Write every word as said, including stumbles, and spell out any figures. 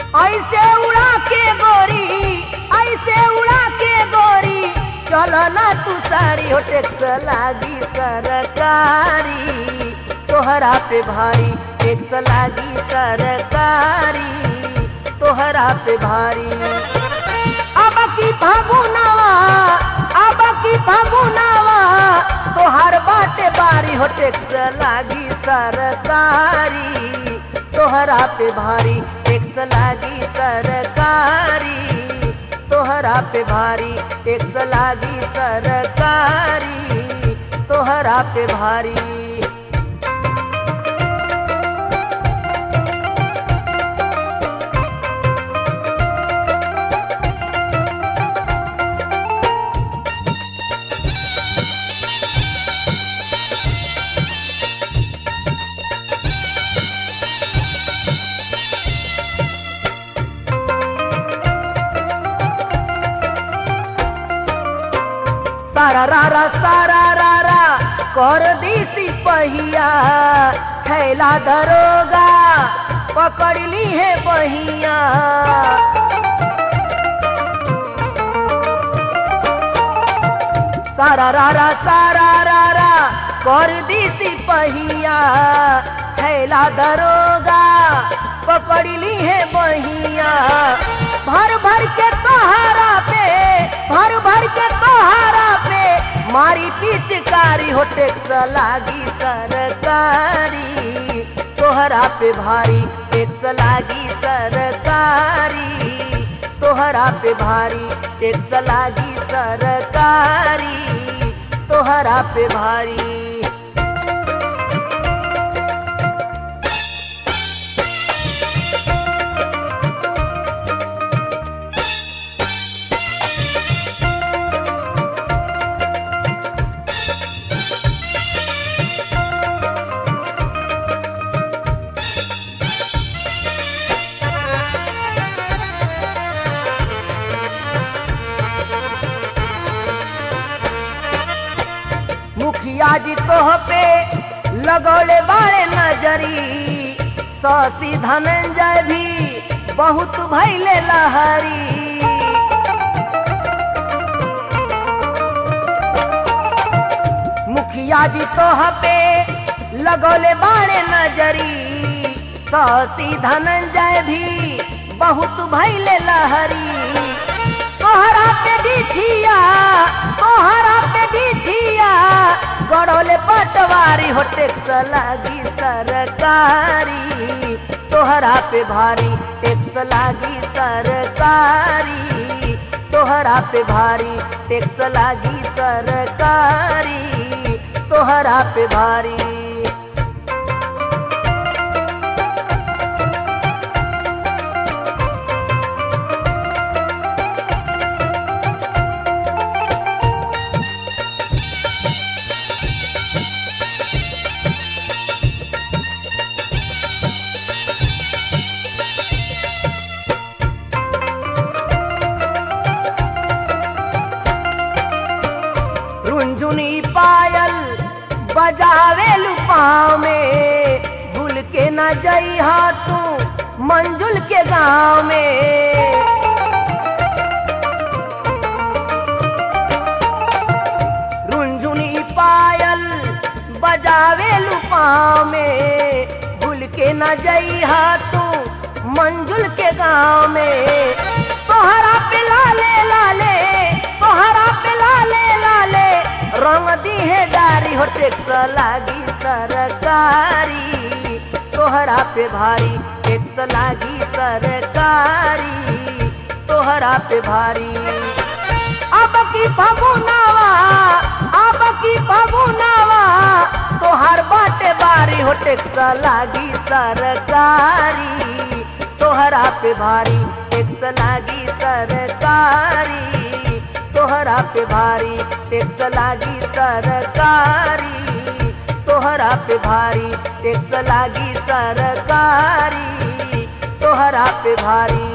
ऐसे उड़ा के गोरी ऐसे उड़ा के गोरी चलो ना तू सारी हो टैक्स लागी सरकारी तोहरा पे भारी टैक्स लागी सरकारी तोहरा पे भारी। अब की फागुनावा अब की फागुनावा तोहर बाटे बारी हो टैक्स लागी सरकारी तोहरा पे भारी टैक्स लागी सरकारी तोहरा पे भारी टैक्स लागी सरकारी तोहरा पे भारी। सारा रारा सारा रारा कर दी सिपहिया छैला दरोगा पकड़ ली है बहिया। सारा रारा सारा रारा कर दी सिपहिया छैला दरोगा पकड़ ली है बहिया। भर भर के तोहरा पे भर भर के तोहरा पे मारी पिचकारी हो टैक्स लागी सरकारी तोहरा पे भारी टैक्स लागी सरकारी तोहरा पे भारी टैक्स लागी सरकारी तोहरा पे भारी। मुखिया जी तोह पे लगौले बारे नजरी शशि धनंजय भी बहुत भैले लहरी। मुखिया जी तोह पे लगौले बारे नजरी शशि धनंजय भी बहुत भैले लहरी। तोहरा पे डिठिया तोहरा पे डिठिया गड़ोले पटवारी हो टैक्स लागी सरकारी तोहरा पे भारी टैक्स लागी सरकारी तोहरा पे भारी टैक्स लागी सरकारी तोहरा पे भारी। रुंझुनी पायल बजावे लुपाव में भूल के न जइहा तू मंजुल के गांव में। रुंझुनी पायल बजावे लुपाव में भूल के न जइहा तू मंजुल के गांव में। तोहरा पे लाले लाले तोहरा पे लाले लाले रंग दी है डारी हो टैक्स लागी सरकारी तोहरा पे भारी टैक्स लागी सरकारी तोहरा पे भारी। अब की फागुनावा अब की फागुनावा तोहर बाटे बारी हो टैक्स लागी सरकारी तोहरा पे भारी टैक्स लागी सरकारी तोहरा पे भारी टैक्स लागी सरकारी तोहरा पे भारी टैक्स लागी सरकारी तोहरा पे भारी।